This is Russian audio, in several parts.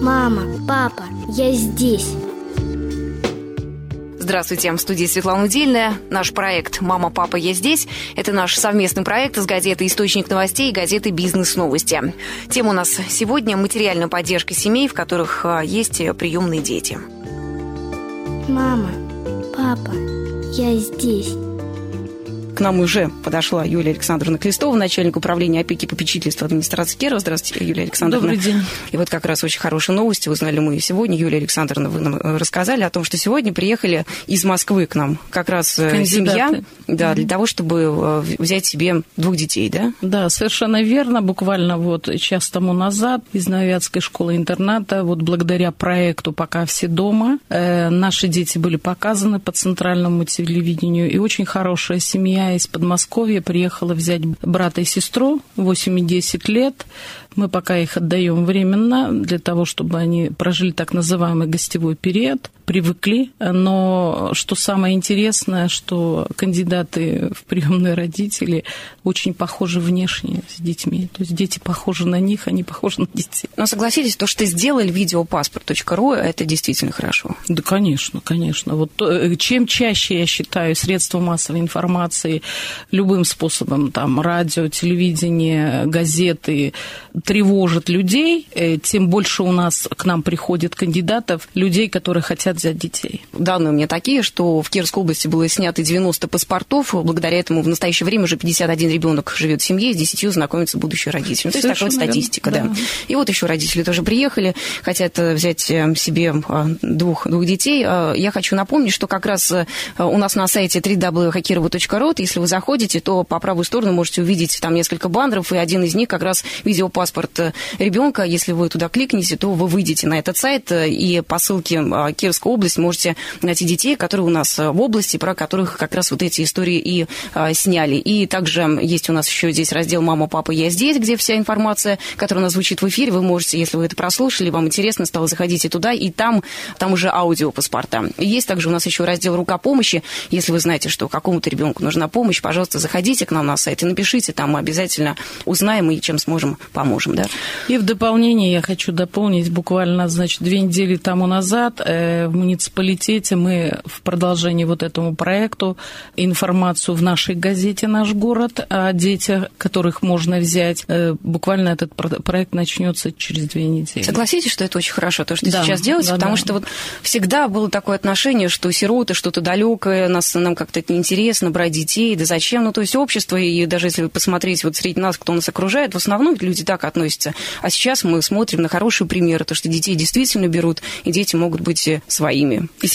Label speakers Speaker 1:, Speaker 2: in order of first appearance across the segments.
Speaker 1: Мама, папа, я здесь.
Speaker 2: Здравствуйте, в студии Светлана Удельная. Наш проект «Мама, папа, я здесь» – это наш совместный проект с газетой «Источник новостей» и газетой «Бизнес-новости». Тема у нас сегодня – материальная поддержка семей, в которых есть приемные дети.
Speaker 1: Мама, папа, я здесь.
Speaker 2: К нам уже подошла Юлия Александровна Клестова, начальник управления опеки и попечительства администрации Кирова. Здравствуйте, Юлия Александровна.
Speaker 3: Добрый день.
Speaker 2: И вот как раз очень хорошие новости узнали мы сегодня. Юлия Александровна, вы нам рассказали о том, что сегодня приехали из Москвы к нам как раз семья, да, для того, чтобы взять себе 2 детей, да?
Speaker 3: Да, совершенно верно. Буквально вот час тому назад из Нововятской школы-интерната, вот благодаря проекту «Пока все дома», наши дети были показаны по центральному телевидению, и очень хорошая семья из Подмосковья приехала взять брата и сестру, 8 и 10 лет. Мы пока их отдаем временно для того, чтобы они прожили так называемый гостевой период, привыкли. Но что самое интересное, что кандидаты в приемные родители очень похожи внешне с детьми. То есть дети похожи на них, они похожи на детей.
Speaker 2: Но согласитесь, то, что сделали видеопаспорт.ру, это действительно хорошо.
Speaker 3: Да, конечно, конечно. Вот чем чаще, я считаю, средства массовой информации любым способом, там, радио, телевидение, газеты, тревожит людей, тем больше у нас к нам приходит кандидатов, людей, которые хотят взять детей.
Speaker 2: Данные у меня такие, что в Кировской области было снято 90 паспортов. Благодаря этому в настоящее время уже 51 ребенок живет в семье, с 10 знакомятся будущие родители. То есть такая вот статистика, да. И вот еще родители тоже приехали, хотят взять себе 2 детей. Я хочу напомнить, что как раз у нас на сайте www.hakirova.ru, если вы заходите, то по правую сторону можете увидеть там несколько баннеров, и один из них как раз видеопаспорт ребенка. Если вы туда кликнете, то вы выйдете на этот сайт, и по ссылке Кировской области можете найти детей, которые у нас в области, про которых как раз вот эти истории и сняли. И также есть у нас еще здесь раздел «Мама, папа, я здесь», где вся информация, которая у нас звучит в эфире, вы можете, если вы это прослушали, вам интересно стало, заходите туда, и там уже аудиопаспорта. Есть также у нас еще раздел «Рука помощи». Если вы знаете, что какому-то ребенку нужна помощь, пожалуйста, заходите к нам на сайт и напишите, там мы обязательно узнаем и чем сможем, поможем. Да?
Speaker 3: И в дополнение я хочу дополнить, буквально, 2 недели тому назад в муниципалитете мы в продолжении вот этому проекту информацию в нашей газете «Наш город» о детях, которых можно взять. Буквально этот проект начнется через 2 недели.
Speaker 2: Согласитесь, что это очень хорошо, то, что сейчас делаете, потому что вот всегда было такое отношение, что сироты, что-то далекое, нам как-то это неинтересно, брать детей, да зачем? Ну, то есть общество, и даже если вы посмотрите вот среди нас, кто нас окружает, в основном люди так относятся. А сейчас мы смотрим на хорошие примеры, то, что детей действительно берут, и дети могут быть своими. И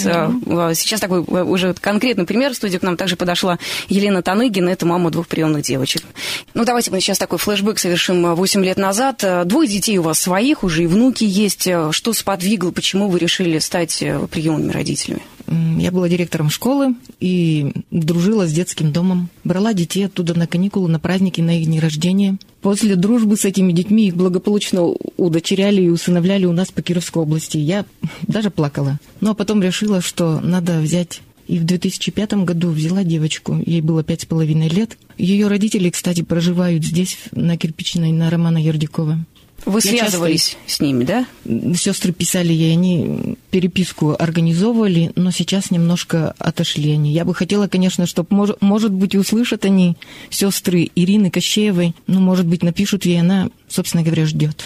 Speaker 2: сейчас такой уже конкретный пример. В студию к нам также подошла Елена Таныгина, это мама 2 приемных девочек. Ну, давайте мы сейчас такой флешбэк совершим 8 лет назад. 2 детей у вас своих, уже и внуки есть. Что сподвигло, почему вы решили стать приемными родителями?
Speaker 4: Я была директором школы и дружила с детским домом. Брала детей оттуда на каникулы, на праздники, на их дни рождения. После дружбы с этими детьми их благополучно удочеряли и усыновляли у нас по Кировской области. Я даже плакала. Но потом решила, что надо взять. И в 2005 году взяла девочку. Ей было 5,5 лет. Ее родители, кстати, проживают здесь, на Кирпичной, на Романа Ердякова.
Speaker 2: Вы связывались с ними, да?
Speaker 4: Сестры писали ей, они переписку организовывали, но сейчас немножко отошли они. Я бы хотела, конечно, чтобы, может быть, услышат они, сестры Ирины Кощеевой, может быть, напишут ей, она, собственно говоря, ждет.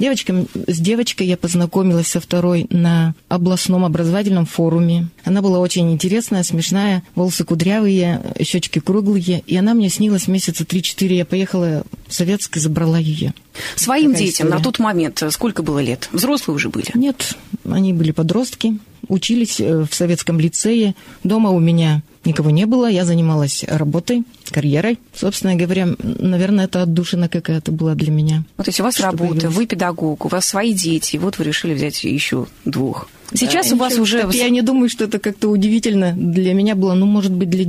Speaker 4: С девочкой я познакомилась со второй на областном образовательном форуме. Она была очень интересная, смешная, волосы кудрявые, щечки круглые. И она мне снилась месяца 3-4. Я поехала в Советск и забрала ее.
Speaker 2: Своим такая детям история. На тот момент сколько было лет? Взрослые уже были?
Speaker 4: Нет, они были подростки, учились в советском лицее. Дома у меня никого не было, я занималась работой, карьерой. Собственно говоря, наверное, это отдушина какая-то была для меня.
Speaker 2: Вот, то есть у вас работа, вы педагог, у вас свои дети, и вот вы решили взять еще 2. Сейчас у вас уже...
Speaker 4: Я не думаю, что это как-то удивительно для меня было. Может быть, для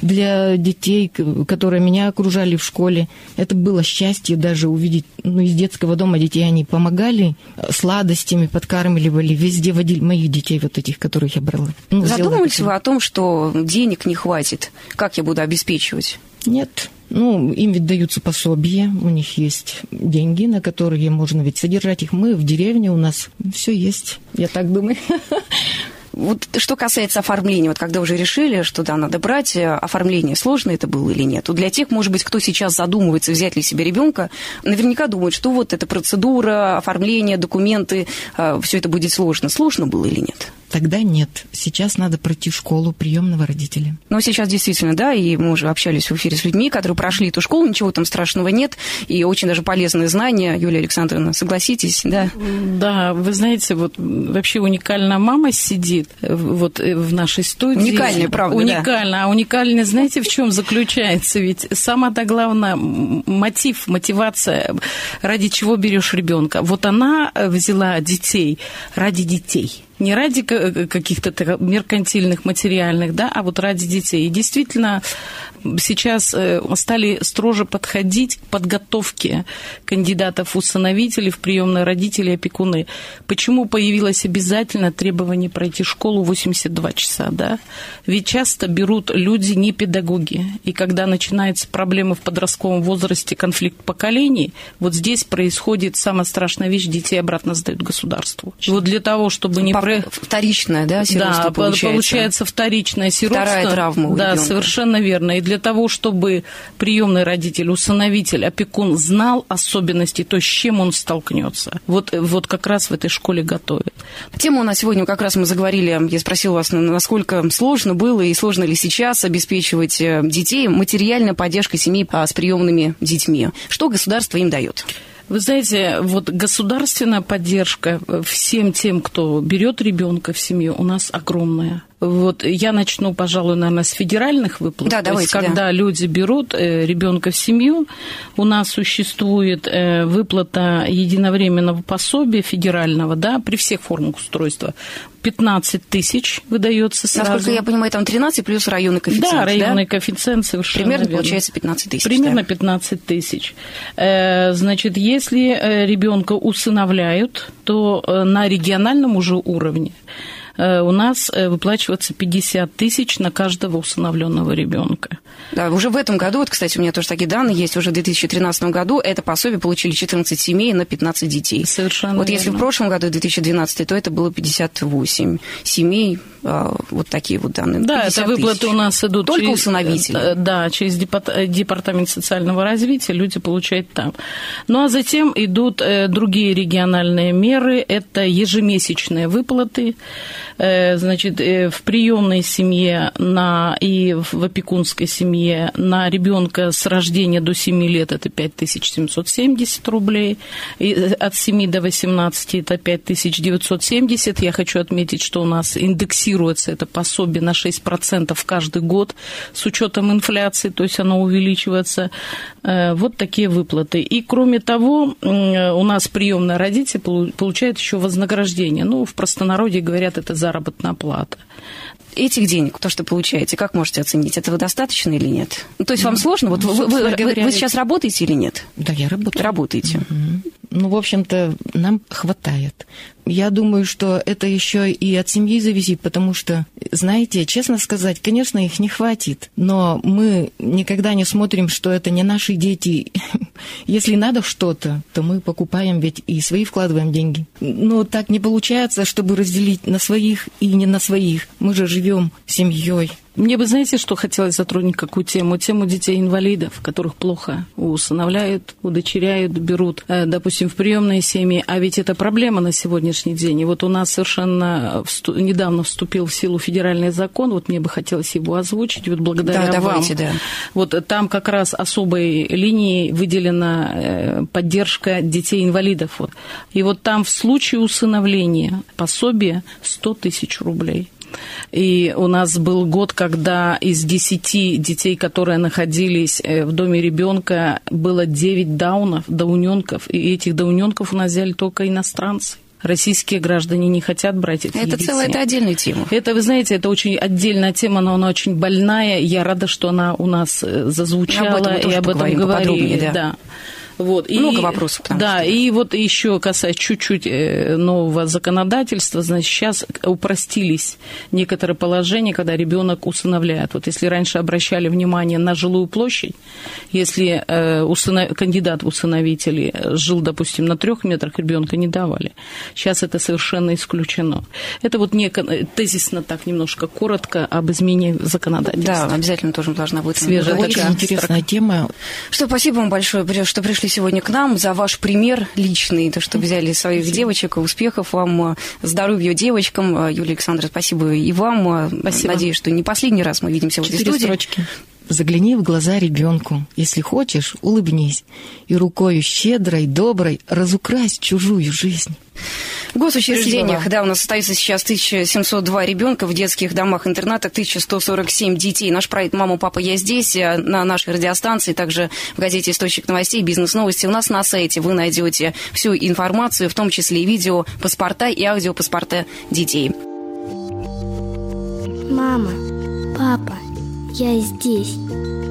Speaker 4: детей, которые меня окружали в школе. Это было счастье даже увидеть. Из детского дома детей они помогали, сладостями подкармливали, везде водили моих детей, вот этих, которых я брала.
Speaker 2: Задумывались вы о том, что денег не хватит? Как я буду обеспечивать?
Speaker 4: Нет. Ну, им ведь даются пособия, у них есть деньги, на которые можно ведь содержать их. Мы в деревне, у нас все есть, я так думаю.
Speaker 2: Вот что касается оформления, вот когда уже решили, что да, надо брать, оформление сложно это было или нет? Вот для тех, может быть, кто сейчас задумывается, взять ли себе ребенка, наверняка думают, что вот эта процедура, оформление, документы, все это будет сложно. Сложно было или нет?
Speaker 4: Тогда нет. Сейчас надо пройти школу приемного родителя.
Speaker 2: Но сейчас действительно, да, и мы уже общались в эфире с людьми, которые прошли эту школу, ничего там страшного нет, и очень даже полезные знания. Юлия Александровна, согласитесь, да?
Speaker 3: Да, вы знаете, вот вообще уникальная мама сидит вот в нашей студии.
Speaker 2: Уникальная, правда,
Speaker 3: уникальная. Да. А уникальная, знаете, в чем заключается? Ведь самое главное, мотивация, ради чего берешь ребенка. Вот она взяла детей ради детей. Не ради каких-то меркантильных, материальных, да, а вот ради детей. И действительно, сейчас стали строже подходить к подготовке кандидатов в усыновители, в приемные родители, опекуны. Почему появилось обязательно требование пройти школу 82 часа, да? Ведь часто берут люди не педагоги. И когда начинаются проблемы в подростковом возрасте, конфликт поколений, вот здесь происходит самая страшная вещь, детей обратно сдают государству. И вот для того, чтобы не...
Speaker 2: Вторичное, да, сиротство,
Speaker 3: да, получается вторичное сиротство.
Speaker 2: Вторая травма у ребенка.
Speaker 3: Да, совершенно верно. И для того, чтобы приемный родитель, усыновитель, опекун знал особенности, то с чем он столкнется. Вот как раз в этой школе готовят.
Speaker 2: Тема у нас сегодня, как раз мы заговорили, я спросила вас, насколько сложно было и сложно ли сейчас обеспечивать детей материальной поддержкой семей с приемными детьми. Что государство им дает?
Speaker 3: Вы знаете, вот государственная поддержка всем тем, кто берет ребенка в семью, у нас огромная. Вот я начну, пожалуй, наверное, с федеральных выплат.
Speaker 2: Да, давайте,
Speaker 3: то есть, когда люди берут ребенка в семью, у нас существует выплата единовременного пособия федерального, да, при всех формах устройства. 15 тысяч выдается сразу.
Speaker 2: Насколько я понимаю, там 13 плюс районный коэффициент.
Speaker 3: Да, районный коэффициент совершенно
Speaker 2: примерно
Speaker 3: верно.
Speaker 2: Получается 15 тысяч.
Speaker 3: Примерно
Speaker 2: да?
Speaker 3: 15 тысяч. Значит, если ребенка усыновляют, то на региональном уже уровне у нас выплачивается 50 тысяч на каждого усыновленного ребенка.
Speaker 2: Да, уже в этом году, вот, кстати, у меня тоже такие данные есть, уже в 2013 году это пособие получили 14 семей на 15 детей.
Speaker 3: Совершенно
Speaker 2: вот
Speaker 3: верно.
Speaker 2: Если в прошлом году, 2012, то это было 58 семей, вот такие вот данные.
Speaker 3: Да, это выплаты у нас идут
Speaker 2: только
Speaker 3: через
Speaker 2: усыновители.
Speaker 3: Да, через департамент социального развития, люди получают там. Ну, а затем идут другие региональные меры, это ежемесячные выплаты. Значит, в приемной семье и в опекунской семье на ребенка с рождения до 7 лет это 5770 рублей, и от 7 до 18 это 5970. Я хочу отметить, что у нас индексируется это пособие на 6% каждый год с учетом инфляции, то есть оно увеличивается. Вот такие выплаты. И кроме того, у нас приемные родители получают еще вознаграждение. Ну, в простонародье говорят, это заработная плата.
Speaker 2: Этих денег, то, что получаете, как можете оценить? Этого достаточно или нет? Ну, то есть вам сложно? Вот вы сейчас работаете или нет?
Speaker 4: Да, я работаю.
Speaker 2: Работаете.
Speaker 4: Угу. Ну, в общем-то, нам хватает. Я думаю, что это еще и от семьи зависит, потому что, знаете, честно сказать, конечно, их не хватит, но мы никогда не смотрим, что это не наши дети. Если надо что-то, то мы покупаем ведь и свои вкладываем деньги. Но так не получается, чтобы разделить на своих и не на своих. Мы же живем семьей.
Speaker 3: Мне бы, знаете, что хотелось затронуть, какую тему? Тему детей-инвалидов, которых плохо усыновляют, удочеряют, берут, допустим, в приемные семьи. А ведь это проблема на сегодняшний день. И вот у нас совершенно недавно вступил в силу федеральный закон, вот мне бы хотелось его озвучить, вот благодаря вам. Да. Вот там как раз особой линией выделена поддержка детей-инвалидов. Вот. И вот там в случае усыновления пособие 100 тысяч рублей. И у нас был год, когда из 10 детей, которые находились в доме ребенка, было 9 дауненков, и этих дауненков у нас взяли только иностранцы. Российские граждане не хотят брать этих детей.
Speaker 2: Это отдельная тема.
Speaker 3: Это, вы знаете, это очень отдельная тема, но она очень больная. Я рада, что она у нас зазвучала, и об этом говорили.
Speaker 2: Да.
Speaker 3: Вот.
Speaker 2: Много вопросов.
Speaker 3: Да, и вот еще касаясь чуть-чуть нового законодательства, значит, сейчас упростились некоторые положения, когда ребенок усыновляет. Вот если раньше обращали внимание на жилую площадь, если кандидат в усыновители жил, допустим, на 3 метрах, ребенка не давали. Сейчас это совершенно исключено. Это вот тезисно так немножко коротко об изменении законодательства.
Speaker 2: Да, обязательно тоже должна быть
Speaker 4: свежая. Очень интересная тема.
Speaker 2: Что, спасибо вам большое, что пришли сегодня к нам, за ваш пример личный, то, что взяли своих девочек, успехов вам, здоровья девочкам. Юлия Александровна, спасибо и вам. Спасибо. Надеюсь, что не последний раз мы видимся в этой студии.
Speaker 4: Строчки. Загляни в глаза ребенку. Если хочешь, улыбнись. И рукою щедрой, доброй разукрась чужую жизнь.
Speaker 2: В госучреждениях, да, у нас остается сейчас 1702 ребенка, в детских домах-интернатах 1147 детей. Наш проект «Мама, папа, я здесь» на нашей радиостанции, также в газете «Источник новостей», «Бизнес-новости». У нас на сайте вы найдете всю информацию, в том числе и видео, паспорта и аудиопаспорта детей.
Speaker 1: Мама, папа, я здесь.